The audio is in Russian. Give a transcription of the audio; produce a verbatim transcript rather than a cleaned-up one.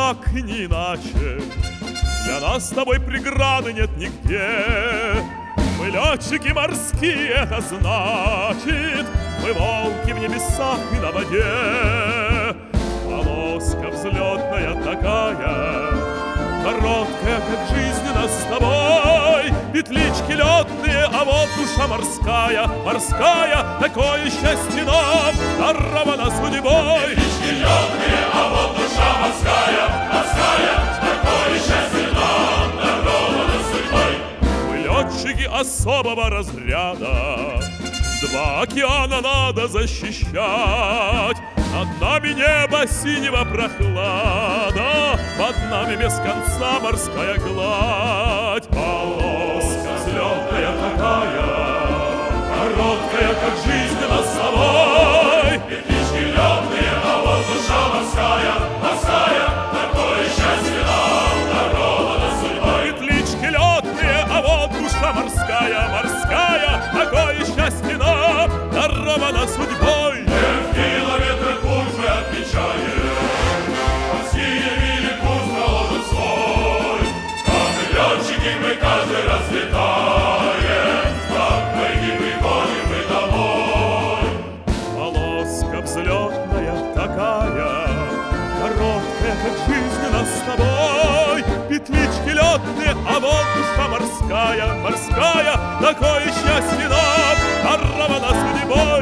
никак и не иначе. Для нас с тобой преграды нет нигде. Мы летчики морские, это значит, мы волки в небесах и на воде. Полоска взлетная такая, короткая, как жизнь у нас с тобой. Петлички летные, а вот душа морская, морская, такое счастье нам даровано судьбой. Петлички летные, а вот душа морская, морская, такое счастье нам даровано судьбой. Мы летчики особого разряда, два океана надо защищать. Над нами небо синего прохлада, под нами без конца морская гладь. Полоска взлетная такая, короткая, как жизнь у нас с тобой. Петлички летные, а вот душа морская, морская, такое счастье нам даровано судьбой. Петлички летные, а вот душа морская, морская, такое счастье нам даровано судьбой. Километр путь мы отмечаем, морские мили курс проложит свой. Как летчики мы каждый раз летаем, как моряки приходим мы домой. Полоска взлетная такая, короткая, как жизнь у нас с тобой. Петлички летные, а вот душа морская, морская, такое счастье нам даровано судьбой.